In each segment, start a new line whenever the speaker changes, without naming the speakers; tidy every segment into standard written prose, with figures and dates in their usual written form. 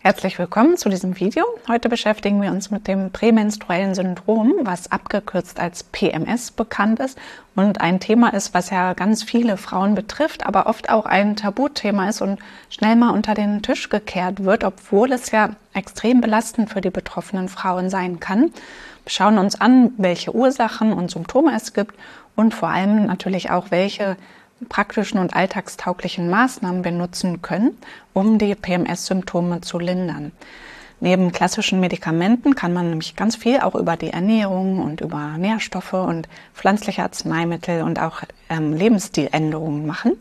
Herzlich willkommen zu diesem Video. Heute beschäftigen wir uns mit dem prämenstruellen Syndrom, was abgekürzt als PMS bekannt ist und ein Thema ist, was ja ganz viele Frauen betrifft, aber oft auch ein Tabuthema ist und schnell mal unter den Tisch gekehrt wird, obwohl es ja extrem belastend für die betroffenen Frauen sein kann. Wir schauen uns an, welche Ursachen und Symptome es gibt und vor allem natürlich auch, welche praktischen und alltagstauglichen Maßnahmen wir nutzen können, um die PMS-Symptome zu lindern. Neben klassischen Medikamenten kann man nämlich ganz viel auch über die Ernährung und über Nährstoffe und pflanzliche Arzneimittel und auch Lebensstiländerungen machen.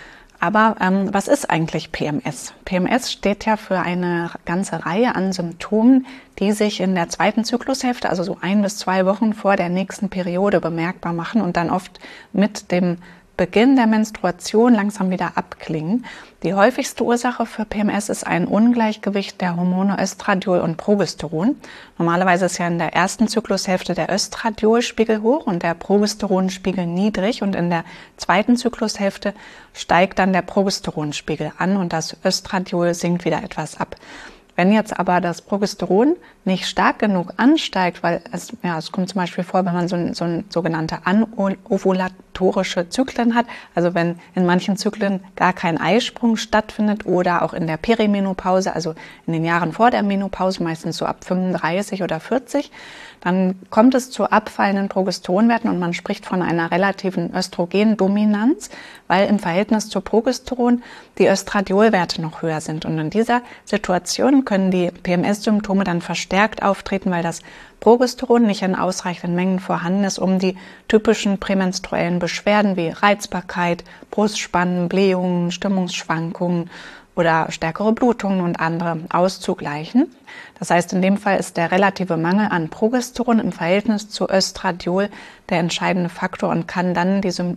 Aber was ist eigentlich PMS? PMS steht ja für eine ganze Reihe an Symptomen, die sich in der zweiten Zyklushälfte, also so 1 bis 2 Wochen vor der nächsten Periode bemerkbar machen und dann oft mit dem Beginn der Menstruation langsam wieder abklingen. Die häufigste Ursache für PMS ist ein Ungleichgewicht der Hormone Östradiol und Progesteron. Normalerweise ist ja in der ersten Zyklushälfte der Östradiolspiegel hoch und der Progesteronspiegel niedrig und in der zweiten Zyklushälfte steigt dann der Progesteronspiegel an und das Östradiol sinkt wieder etwas ab. Wenn jetzt aber das Progesteron nicht stark genug ansteigt, weil es kommt zum Beispiel vor, wenn man so sogenannte anovulatorische Zyklen hat, also wenn in manchen Zyklen gar kein Eisprung stattfindet oder auch in der Perimenopause, also in den Jahren vor der Menopause, meistens so ab 35 oder 40, dann kommt es zu abfallenden Progesteronwerten und man spricht von einer relativen Östrogendominanz, weil im Verhältnis zu Progesteron die Östradiolwerte noch höher sind. Und in dieser Situation können die PMS-Symptome dann verstärkt auftreten, weil das Progesteron nicht in ausreichenden Mengen vorhanden ist, um die typischen prämenstruellen Beschwerden wie Reizbarkeit, Brustspannen, Blähungen, Stimmungsschwankungen oder stärkere Blutungen und andere auszugleichen. Das heißt, in dem Fall ist der relative Mangel an Progesteron im Verhältnis zu Östradiol der entscheidende Faktor und kann dann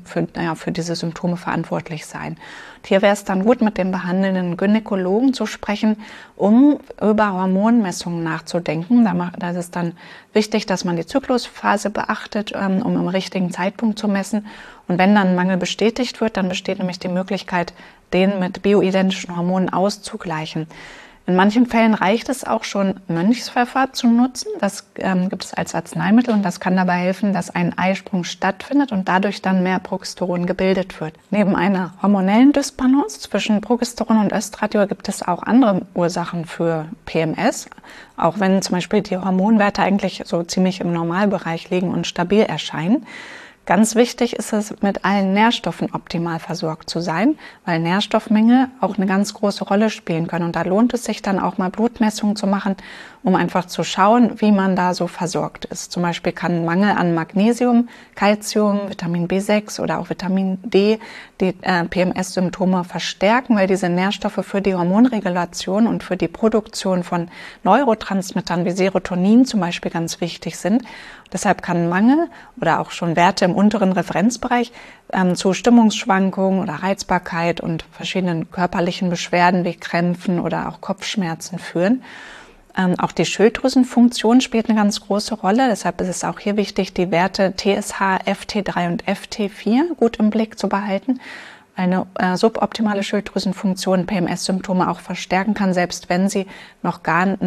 für diese Symptome verantwortlich sein. Und hier wäre es dann gut, mit dem behandelnden Gynäkologen zu sprechen, um über Hormonmessungen nachzudenken. Da ist es dann wichtig, dass man die Zyklusphase beachtet, um im richtigen Zeitpunkt zu messen. Und wenn dann Mangel bestätigt wird, dann besteht nämlich die Möglichkeit, den mit bioidentischen Hormonen auszugleichen. In manchen Fällen reicht es auch schon, Mönchspfeffer zu nutzen. Das gibt es als Arzneimittel und das kann dabei helfen, dass ein Eisprung stattfindet und dadurch dann mehr Progesteron gebildet wird. Neben einer hormonellen Dysbalance zwischen Progesteron und Östradiol gibt es auch andere Ursachen für PMS, auch wenn zum Beispiel die Hormonwerte eigentlich so ziemlich im Normalbereich liegen und stabil erscheinen. Ganz wichtig ist es, mit allen Nährstoffen optimal versorgt zu sein, weil Nährstoffmängel auch eine ganz große Rolle spielen können. Und da lohnt es sich dann auch mal Blutmessungen zu machen, um einfach zu schauen, wie man da so versorgt ist. Zum Beispiel kann Mangel an Magnesium, Calcium, Vitamin B6 oder auch Vitamin D die PMS-Symptome verstärken, weil diese Nährstoffe für die Hormonregulation und für die Produktion von Neurotransmittern wie Serotonin zum Beispiel ganz wichtig sind. Deshalb kann Mangel oder auch schon Werte im unteren Referenzbereich zu Stimmungsschwankungen oder Reizbarkeit und verschiedenen körperlichen Beschwerden wie Krämpfen oder auch Kopfschmerzen führen. Auch die Schilddrüsenfunktion spielt eine ganz große Rolle. Deshalb ist es auch hier wichtig, die Werte TSH, FT3 und FT4 gut im Blick zu behalten. Eine suboptimale Schilddrüsenfunktion PMS-Symptome auch verstärken kann, selbst wenn sie noch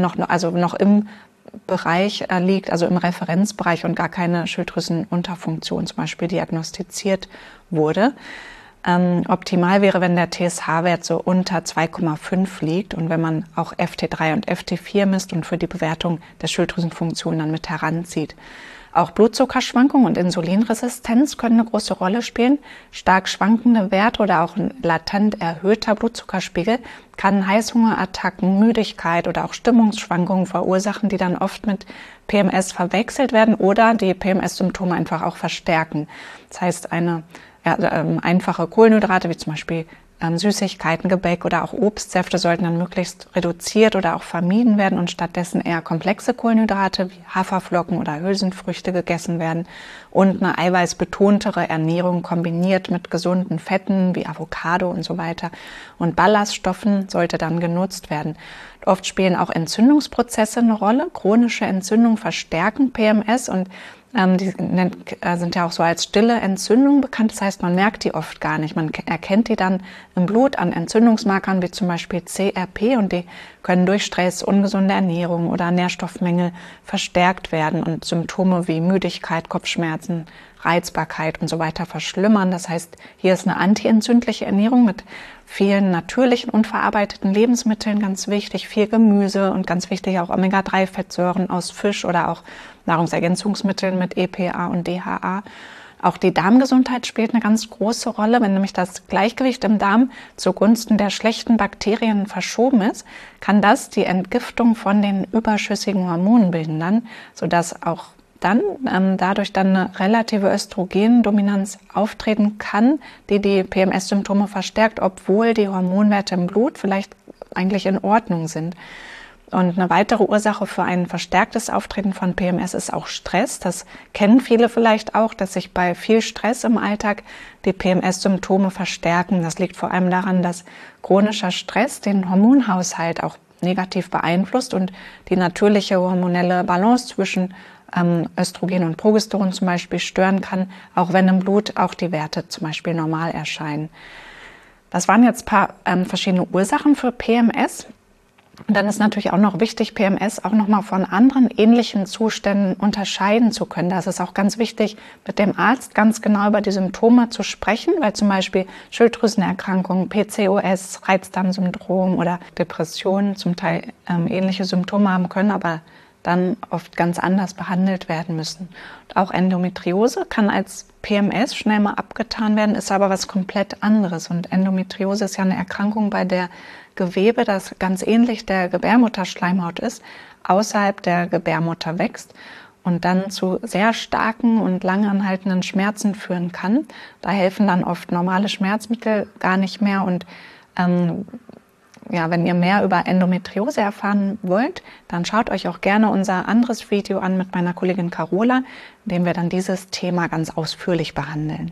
im Bereich liegt, also im Referenzbereich und gar keine Schilddrüsenunterfunktion zum Beispiel diagnostiziert wurde. Optimal wäre, wenn der TSH-Wert so unter 2,5 liegt und wenn man auch FT3 und FT4 misst und für die Bewertung der Schilddrüsenfunktion dann mit heranzieht. Auch Blutzuckerschwankungen und Insulinresistenz können eine große Rolle spielen. Stark schwankende Werte oder auch ein latent erhöhter Blutzuckerspiegel kann Heißhungerattacken, Müdigkeit oder auch Stimmungsschwankungen verursachen, die dann oft mit PMS verwechselt werden oder die PMS-Symptome einfach auch verstärken. Das heißt, einfache Kohlenhydrate wie zum Beispiel Süßigkeiten, Gebäck oder auch Obstsäfte sollten dann möglichst reduziert oder auch vermieden werden und stattdessen eher komplexe Kohlenhydrate wie Haferflocken oder Hülsenfrüchte gegessen werden und eine eiweißbetontere Ernährung kombiniert mit gesunden Fetten wie Avocado und so weiter und Ballaststoffen sollte dann genutzt werden. Oft spielen auch Entzündungsprozesse eine Rolle. Chronische Entzündungen verstärken PMS und sind ja auch so als stille Entzündung bekannt. Das heißt, man merkt die oft gar nicht. Man erkennt die dann im Blut an Entzündungsmarkern wie zum Beispiel CRP und die können durch Stress, ungesunde Ernährung oder Nährstoffmängel verstärkt werden und Symptome wie Müdigkeit, Kopfschmerzen, Reizbarkeit und so weiter verschlimmern. Das heißt, hier ist eine antientzündliche Ernährung mit vielen natürlichen und verarbeiteten Lebensmitteln ganz wichtig, viel Gemüse und ganz wichtig auch Omega-3-Fettsäuren aus Fisch oder auch Nahrungsergänzungsmitteln mit EPA und DHA. Auch die Darmgesundheit spielt eine ganz große Rolle. Wenn nämlich das Gleichgewicht im Darm zugunsten der schlechten Bakterien verschoben ist, kann das die Entgiftung von den überschüssigen Hormonen behindern, sodass auch dann dadurch dann eine relative Östrogendominanz auftreten kann, die die PMS-Symptome verstärkt, obwohl die Hormonwerte im Blut vielleicht eigentlich in Ordnung sind. Und eine weitere Ursache für ein verstärktes Auftreten von PMS ist auch Stress. Das kennen viele vielleicht auch, dass sich bei viel Stress im Alltag die PMS-Symptome verstärken. Das liegt vor allem daran, dass chronischer Stress den Hormonhaushalt auch negativ beeinflusst und die natürliche hormonelle Balance zwischen Östrogen und Progesteron zum Beispiel stören kann, auch wenn im Blut auch die Werte zum Beispiel normal erscheinen. Das waren jetzt ein paar verschiedene Ursachen für PMS. Und dann ist natürlich auch noch wichtig, PMS auch nochmal von anderen ähnlichen Zuständen unterscheiden zu können. Da ist es auch ganz wichtig, mit dem Arzt ganz genau über die Symptome zu sprechen, weil zum Beispiel Schilddrüsenerkrankungen, PCOS, Reizdarmsyndrom oder Depressionen zum Teil ähnliche Symptome haben können, aber dann oft ganz anders behandelt werden müssen. Und auch Endometriose kann als PMS schnell mal abgetan werden, ist aber was komplett anderes. Und Endometriose ist ja eine Erkrankung, bei der Gewebe, das ganz ähnlich der Gebärmutterschleimhaut ist, außerhalb der Gebärmutter wächst und dann zu sehr starken und langanhaltenden Schmerzen führen kann. Da helfen dann oft normale Schmerzmittel gar nicht mehr. Und wenn ihr mehr über Endometriose erfahren wollt, dann schaut euch auch gerne unser anderes Video an mit meiner Kollegin Carola, in dem wir dann dieses Thema ganz ausführlich behandeln.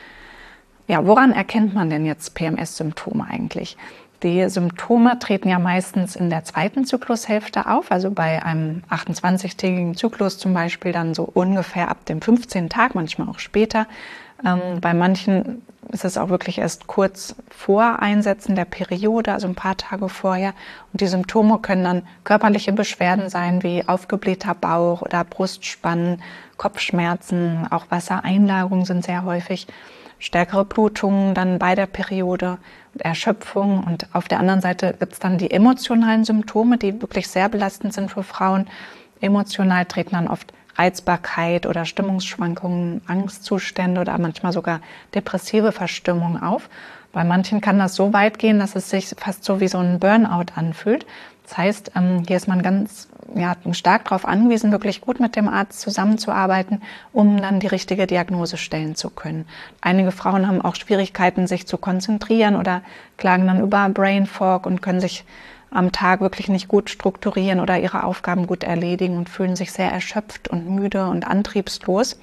Ja, woran erkennt man denn jetzt PMS-Symptome eigentlich? Die Symptome treten ja meistens in der zweiten Zyklushälfte auf, also bei einem 28-tägigen Zyklus zum Beispiel dann so ungefähr ab dem 15. Tag, manchmal auch später. Bei manchen ist es auch wirklich erst kurz vor Einsetzen der Periode, also ein paar Tage vorher. Und die Symptome können dann körperliche Beschwerden sein, wie aufgeblähter Bauch oder Brustspannen, Kopfschmerzen, auch Wassereinlagerungen sind sehr häufig, stärkere Blutungen dann bei der Periode, Erschöpfung. Und auf der anderen Seite gibt es dann die emotionalen Symptome, die wirklich sehr belastend sind für Frauen. Emotional treten dann oft Reizbarkeit oder Stimmungsschwankungen, Angstzustände oder manchmal sogar depressive Verstimmungen auf. Bei manchen kann das so weit gehen, dass es sich fast so wie so ein Burnout anfühlt. Das heißt, hier ist man ganz stark darauf angewiesen, wirklich gut mit dem Arzt zusammenzuarbeiten, um dann die richtige Diagnose stellen zu können. Einige Frauen haben auch Schwierigkeiten, sich zu konzentrieren oder klagen dann über Brain Fog und können sich am Tag wirklich nicht gut strukturieren oder ihre Aufgaben gut erledigen und fühlen sich sehr erschöpft und müde und antriebslos.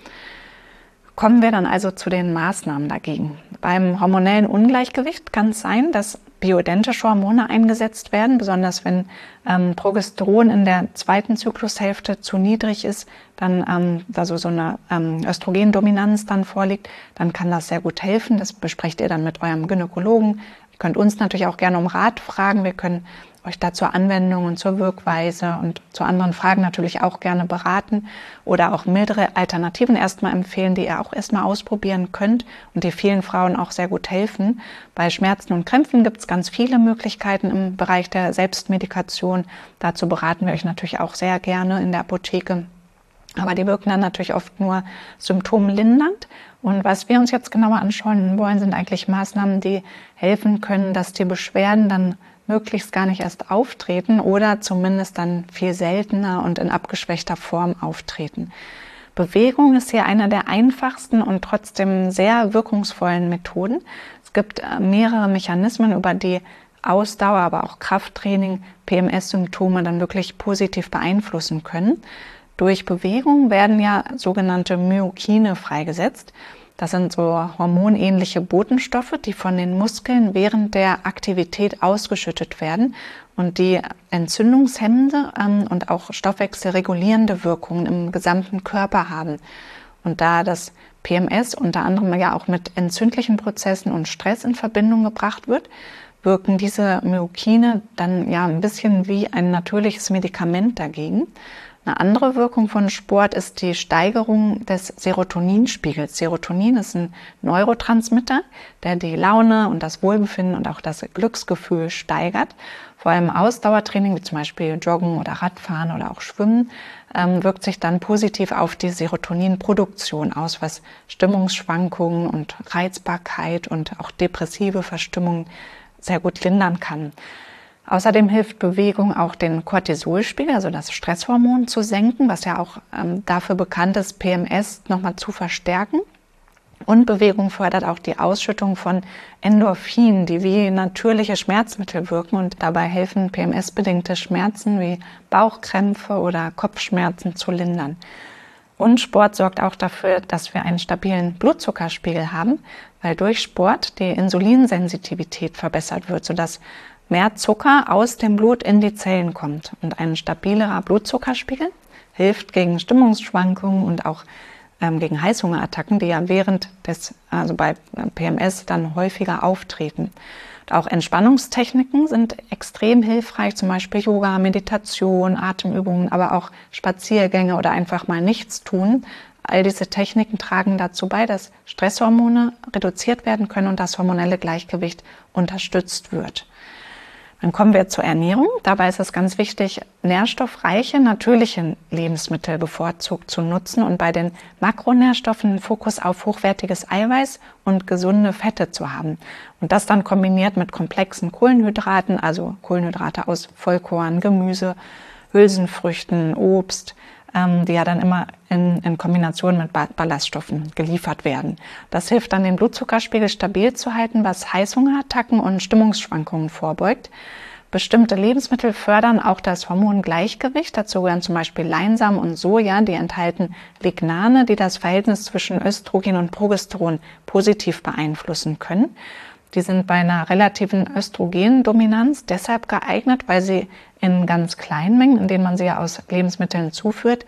Kommen wir dann also zu den Maßnahmen dagegen. Beim hormonellen Ungleichgewicht kann es sein, dass bioidentische Hormone eingesetzt werden, besonders wenn Progesteron in der zweiten Zyklushälfte zu niedrig ist, dann also so eine Östrogendominanz dann vorliegt, dann kann das sehr gut helfen. Das besprecht ihr dann mit eurem Gynäkologen. Ihr könnt uns natürlich auch gerne um Rat fragen. Wir können euch da zur Anwendung und zur Wirkweise und zu anderen Fragen natürlich auch gerne beraten oder auch mildere Alternativen erstmal empfehlen, die ihr auch erstmal ausprobieren könnt und die vielen Frauen auch sehr gut helfen. Bei Schmerzen und Krämpfen gibt es ganz viele Möglichkeiten im Bereich der Selbstmedikation. Dazu beraten wir euch natürlich auch sehr gerne in der Apotheke. Aber die wirken dann natürlich oft nur symptomlindernd. Und was wir uns jetzt genauer anschauen wollen, sind eigentlich Maßnahmen, die helfen können, dass die Beschwerden dann möglichst gar nicht erst auftreten oder zumindest dann viel seltener und in abgeschwächter Form auftreten. Bewegung ist hier eine der einfachsten und trotzdem sehr wirkungsvollen Methoden. Es gibt mehrere Mechanismen, über die Ausdauer, aber auch Krafttraining PMS-Symptome dann wirklich positiv beeinflussen können. Durch Bewegung werden ja sogenannte Myokine freigesetzt. Das sind so hormonähnliche Botenstoffe, die von den Muskeln während der Aktivität ausgeschüttet werden und die entzündungshemmende und auch stoffwechselregulierende Wirkungen im gesamten Körper haben. Und da das PMS unter anderem ja auch mit entzündlichen Prozessen und Stress in Verbindung gebracht wird, wirken diese Myokine dann ja ein bisschen wie ein natürliches Medikament dagegen. Eine andere Wirkung von Sport ist die Steigerung des Serotoninspiegels. Serotonin ist ein Neurotransmitter, der die Laune und das Wohlbefinden und auch das Glücksgefühl steigert. Vor allem Ausdauertraining, wie zum Beispiel Joggen oder Radfahren oder auch Schwimmen, wirkt sich dann positiv auf die Serotoninproduktion aus, was Stimmungsschwankungen und Reizbarkeit und auch depressive Verstimmung sehr gut lindern kann. Außerdem hilft Bewegung auch den Cortisolspiegel, also das Stresshormon, zu senken, was ja auch dafür bekannt ist, PMS nochmal zu verstärken. Und Bewegung fördert auch die Ausschüttung von Endorphinen, die wie natürliche Schmerzmittel wirken und dabei helfen, PMS-bedingte Schmerzen wie Bauchkrämpfe oder Kopfschmerzen zu lindern. Und Sport sorgt auch dafür, dass wir einen stabilen Blutzuckerspiegel haben, weil durch Sport die Insulinsensitivität verbessert wird, sodass mehr Zucker aus dem Blut in die Zellen kommt. Und ein stabilerer Blutzuckerspiegel hilft gegen Stimmungsschwankungen und auch gegen Heißhungerattacken, die ja also bei PMS dann häufiger auftreten. Und auch Entspannungstechniken sind extrem hilfreich, zum Beispiel Yoga, Meditation, Atemübungen, aber auch Spaziergänge oder einfach mal nichts tun. All diese Techniken tragen dazu bei, dass Stresshormone reduziert werden können und das hormonelle Gleichgewicht unterstützt wird. Dann kommen wir zur Ernährung. Dabei ist es ganz wichtig, nährstoffreiche, natürliche Lebensmittel bevorzugt zu nutzen und bei den Makronährstoffen einen Fokus auf hochwertiges Eiweiß und gesunde Fette zu haben. Und das dann kombiniert mit komplexen Kohlenhydraten, also Kohlenhydrate aus Vollkorn, Gemüse, Hülsenfrüchten, Obst, die ja dann immer in Kombination mit Ballaststoffen geliefert werden. Das hilft dann, den Blutzuckerspiegel stabil zu halten, was Heißhungerattacken und Stimmungsschwankungen vorbeugt. Bestimmte Lebensmittel fördern auch das Hormongleichgewicht. Dazu gehören zum Beispiel Leinsamen und Soja, die enthalten Lignane, die das Verhältnis zwischen Östrogen und Progesteron positiv beeinflussen können. Die sind bei einer relativen Östrogendominanz deshalb geeignet, weil sie in ganz kleinen Mengen, in denen man sie ja aus Lebensmitteln zuführt,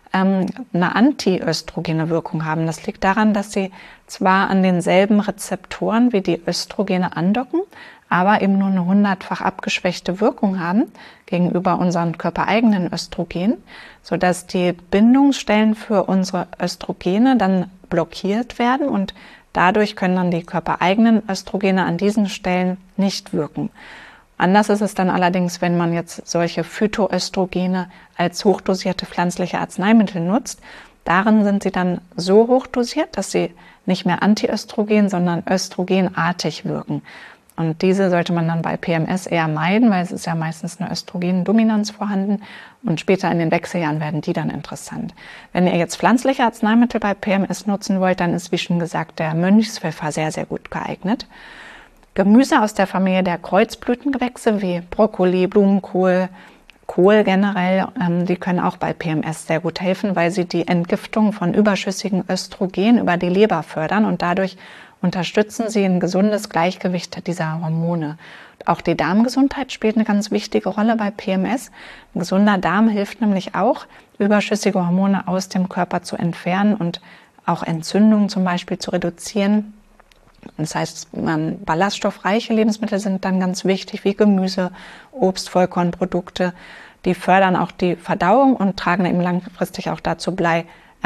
eine antiöstrogene Wirkung haben. Das liegt daran, dass sie zwar an denselben Rezeptoren wie die Östrogene andocken, aber eben nur eine 100-fach abgeschwächte Wirkung haben gegenüber unseren körpereigenen Östrogen, sodass die Bindungsstellen für unsere Östrogene dann blockiert werden und dadurch können dann die körpereigenen Östrogene an diesen Stellen nicht wirken. Anders ist es dann allerdings, wenn man jetzt solche Phytoöstrogene als hochdosierte pflanzliche Arzneimittel nutzt. Darin sind sie dann so hochdosiert, dass sie nicht mehr antiöstrogen, sondern östrogenartig wirken. Und diese sollte man dann bei PMS eher meiden, weil es ist ja meistens eine Östrogendominanz vorhanden und später in den Wechseljahren werden die dann interessant. Wenn ihr jetzt pflanzliche Arzneimittel bei PMS nutzen wollt, dann ist, wie schon gesagt, der Mönchspfeffer sehr, sehr gut geeignet. Gemüse aus der Familie der Kreuzblütengewächse wie Brokkoli, Blumenkohl, Kohl generell, die können auch bei PMS sehr gut helfen, weil sie die Entgiftung von überschüssigen Östrogen über die Leber fördern und dadurch unterstützen sie ein gesundes Gleichgewicht dieser Hormone. Auch die Darmgesundheit spielt eine ganz wichtige Rolle bei PMS. Ein gesunder Darm hilft nämlich auch, überschüssige Hormone aus dem Körper zu entfernen und auch Entzündungen zum Beispiel zu reduzieren. Das heißt, ballaststoffreiche Lebensmittel sind dann ganz wichtig, wie Gemüse, Obst, Vollkornprodukte. Die fördern auch die Verdauung und tragen eben langfristig auch dazu bei,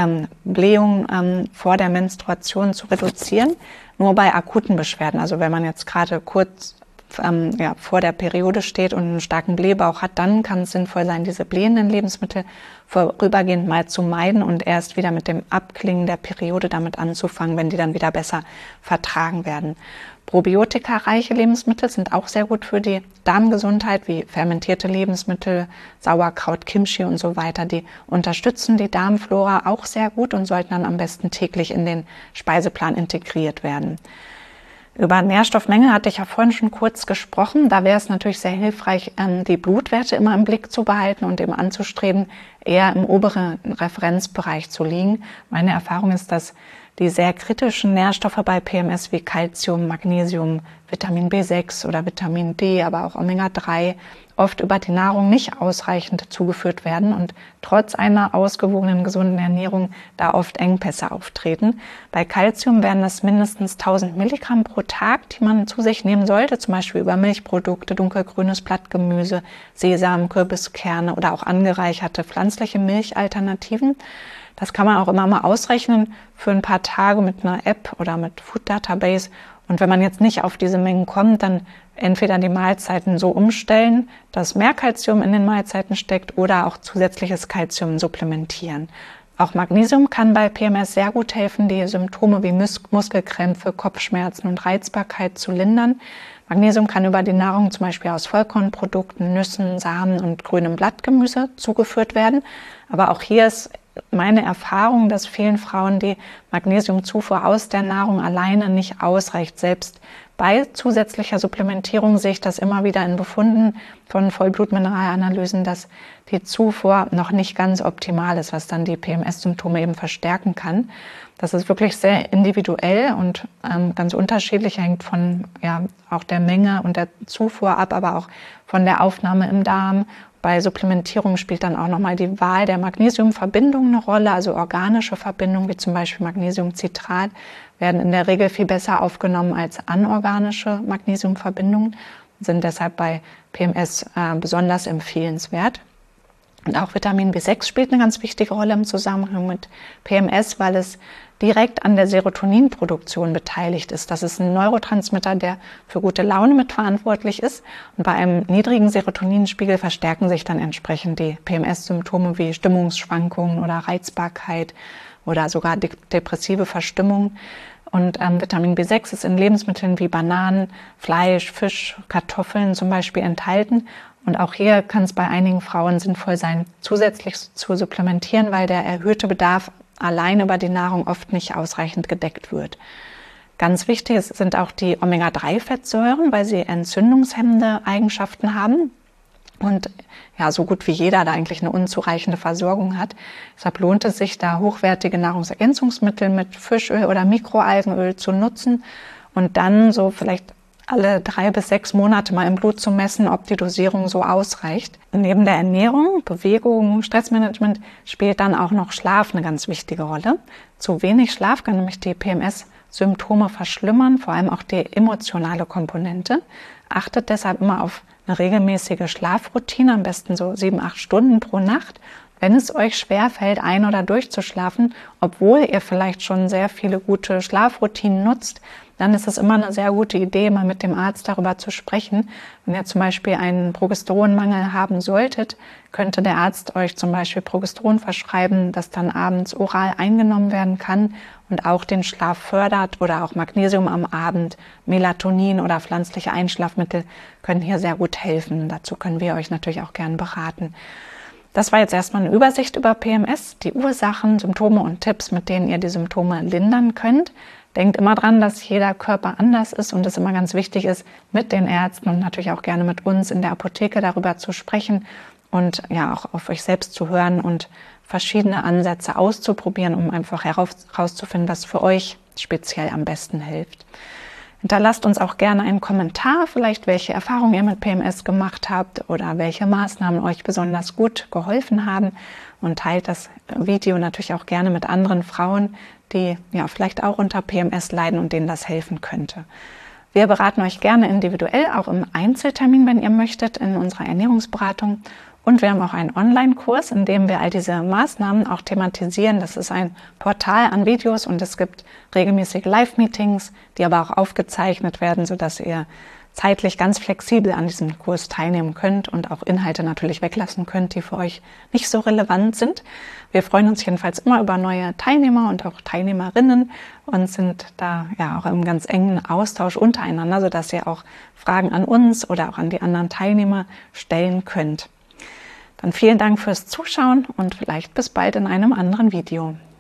Blähungen vor der Menstruation zu reduzieren. Nur bei akuten Beschwerden, also wenn man jetzt gerade kurz vor der Periode steht und einen starken Blähbauch hat, dann kann es sinnvoll sein, diese blähenden Lebensmittel vorübergehend mal zu meiden und erst wieder mit dem Abklingen der Periode damit anzufangen, wenn die dann wieder besser vertragen werden. Probiotika-reiche Lebensmittel sind auch sehr gut für die Darmgesundheit, wie fermentierte Lebensmittel, Sauerkraut, Kimchi und so weiter. Die unterstützen die Darmflora auch sehr gut und sollten dann am besten täglich in den Speiseplan integriert werden. Über Nährstoffmenge hatte ich ja vorhin schon kurz gesprochen. Da wäre es natürlich sehr hilfreich, die Blutwerte immer im Blick zu behalten und eben anzustreben, eher im oberen Referenzbereich zu liegen. Meine Erfahrung ist, dass die sehr kritischen Nährstoffe bei PMS wie Calcium, Magnesium, Vitamin B6 oder Vitamin D, aber auch Omega-3 oft über die Nahrung nicht ausreichend zugeführt werden und trotz einer ausgewogenen, gesunden Ernährung da oft Engpässe auftreten. Bei Calcium wären das mindestens 1000 Milligramm pro Tag, die man zu sich nehmen sollte, zum Beispiel über Milchprodukte, dunkelgrünes Blattgemüse, Sesam, Kürbiskerne oder auch angereicherte pflanzliche Milchalternativen. Das kann man auch immer mal ausrechnen für ein paar Tage mit einer App oder mit Food Database. Und wenn man jetzt nicht auf diese Mengen kommt, dann entweder die Mahlzeiten so umstellen, dass mehr Calcium in den Mahlzeiten steckt oder auch zusätzliches Calcium supplementieren. Auch Magnesium kann bei PMS sehr gut helfen, die Symptome wie Muskelkrämpfe, Kopfschmerzen und Reizbarkeit zu lindern. Magnesium kann über die Nahrung zum Beispiel aus Vollkornprodukten, Nüssen, Samen und grünem Blattgemüse zugeführt werden. Aber auch hier ist meine Erfahrung, dass vielen Frauen die Magnesiumzufuhr aus der Nahrung alleine nicht ausreicht. Selbst bei zusätzlicher Supplementierung sehe ich das immer wieder in Befunden von Vollblutmineralanalysen, dass die Zufuhr noch nicht ganz optimal ist, was dann die PMS-Symptome eben verstärken kann. Das ist wirklich sehr individuell und ganz unterschiedlich, hängt von auch der Menge und der Zufuhr ab, aber auch von der Aufnahme im Darm. Bei Supplementierung spielt dann auch nochmal die Wahl der Magnesiumverbindung eine Rolle, also organische Verbindungen wie zum Beispiel Magnesiumcitrat werden in der Regel viel besser aufgenommen als anorganische Magnesiumverbindungen, sind deshalb bei PMS besonders empfehlenswert. Und auch Vitamin B6 spielt eine ganz wichtige Rolle im Zusammenhang mit PMS, weil es direkt an der Serotoninproduktion beteiligt ist. Das ist ein Neurotransmitter, der für gute Laune mitverantwortlich ist. Und bei einem niedrigen Serotoninspiegel verstärken sich dann entsprechend die PMS-Symptome wie Stimmungsschwankungen oder Reizbarkeit oder sogar depressive Verstimmung. Und Vitamin B6 ist in Lebensmitteln wie Bananen, Fleisch, Fisch, Kartoffeln zum Beispiel enthalten. Und auch hier kann es bei einigen Frauen sinnvoll sein, zusätzlich zu supplementieren, weil der erhöhte Bedarf allein über die Nahrung oft nicht ausreichend gedeckt wird. Ganz wichtig sind auch die Omega-3-Fettsäuren, weil sie entzündungshemmende Eigenschaften haben und ja, so gut wie jeder da eigentlich eine unzureichende Versorgung hat. Deshalb lohnt es sich, da hochwertige Nahrungsergänzungsmittel mit Fischöl oder Mikroalgenöl zu nutzen und dann so vielleicht alle 3 bis 6 Monate mal im Blut zu messen, ob die Dosierung so ausreicht. Neben der Ernährung, Bewegung, Stressmanagement spielt dann auch noch Schlaf eine ganz wichtige Rolle. Zu wenig Schlaf kann nämlich die PMS-Symptome verschlimmern, vor allem auch die emotionale Komponente. Achtet deshalb immer auf eine regelmäßige Schlafroutine, am besten so 7-8 Stunden pro Nacht. Wenn es euch schwerfällt, ein- oder durchzuschlafen, obwohl ihr vielleicht schon sehr viele gute Schlafroutinen nutzt, dann ist es immer eine sehr gute Idee, mal mit dem Arzt darüber zu sprechen. Wenn ihr zum Beispiel einen Progesteronmangel haben solltet, könnte der Arzt euch zum Beispiel Progesteron verschreiben, das dann abends oral eingenommen werden kann und auch den Schlaf fördert, oder auch Magnesium am Abend, Melatonin oder pflanzliche Einschlafmittel können hier sehr gut helfen. Dazu können wir euch natürlich auch gerne beraten. Das war jetzt erstmal eine Übersicht über PMS, die Ursachen, Symptome und Tipps, mit denen ihr die Symptome lindern könnt. Denkt immer dran, dass jeder Körper anders ist und es immer ganz wichtig ist, mit den Ärzten und natürlich auch gerne mit uns in der Apotheke darüber zu sprechen und ja auch auf euch selbst zu hören und verschiedene Ansätze auszuprobieren, um einfach herauszufinden, was für euch speziell am besten hilft. Hinterlasst uns auch gerne einen Kommentar, vielleicht welche Erfahrungen ihr mit PMS gemacht habt oder welche Maßnahmen euch besonders gut geholfen haben, und teilt das Video natürlich auch gerne mit anderen Frauen, die ja vielleicht auch unter PMS leiden und denen das helfen könnte. Wir beraten euch gerne individuell, auch im Einzeltermin, wenn ihr möchtet, in unserer Ernährungsberatung. Und wir haben auch einen Online-Kurs, in dem wir all diese Maßnahmen auch thematisieren. Das ist ein Portal an Videos und es gibt regelmäßige Live-Meetings, die aber auch aufgezeichnet werden, sodass ihr zeitlich ganz flexibel an diesem Kurs teilnehmen könnt und auch Inhalte natürlich weglassen könnt, die für euch nicht so relevant sind. Wir freuen uns jedenfalls immer über neue Teilnehmer und auch Teilnehmerinnen und sind da ja auch im ganz engen Austausch untereinander, sodass ihr auch Fragen an uns oder auch an die anderen Teilnehmer stellen könnt. Dann vielen Dank fürs Zuschauen und vielleicht bis bald in einem anderen Video.